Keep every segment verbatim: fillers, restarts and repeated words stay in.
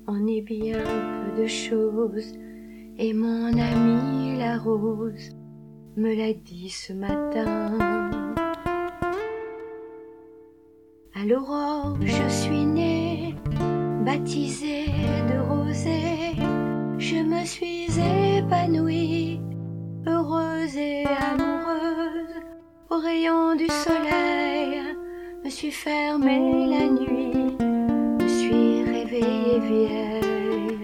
On est bien peu de choses, et mon amie la rose me l'a dit ce matin. À l'aurore je suis née, baptisée de rosée, je me suis épanouie, heureuse et amoureuse. Au rayon du soleil, me suis fermée la nuit, me suis réveillée vieille.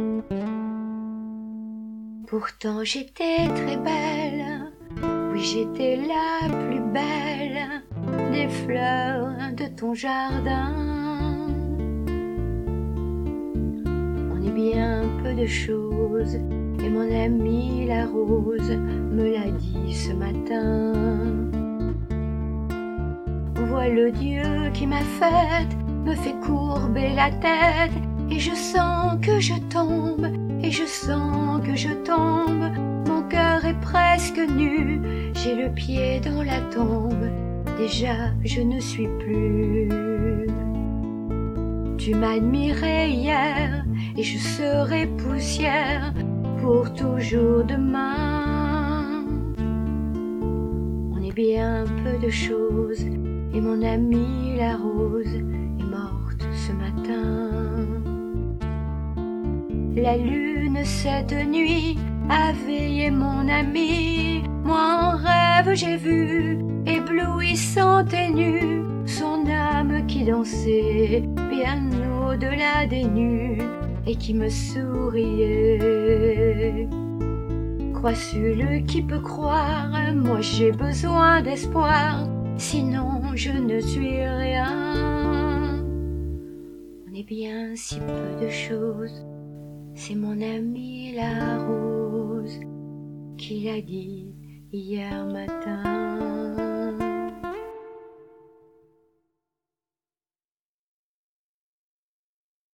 Pourtant j'étais très belle, oui j'étais la plus belle des fleurs de ton jardin. On est bien peu de choses, et mon amie la rose me l'a dit ce matin. Vois le Dieu qui m'a faite, me fait courber la tête, et je sens que je tombe, et je sens que je tombe. Mon cœur est presque nu, j'ai le pied dans la tombe, déjà je ne suis plus. Tu m'admirais hier, et je serai poussière pour toujours demain. On est bien peu de choses, et mon amie la rose est morte ce matin. La lune cette nuit a veillé mon ami, moi en rêve j'ai vu, éblouissante et nue, son âme qui dansait bien au-delà des nues et qui me souriait. Crois-tu qui peut croire, moi j'ai besoin d'espoir, sinon je ne suis rien. On est bien si peu de choses, c'est mon amie la rose qui l'a dit hier matin.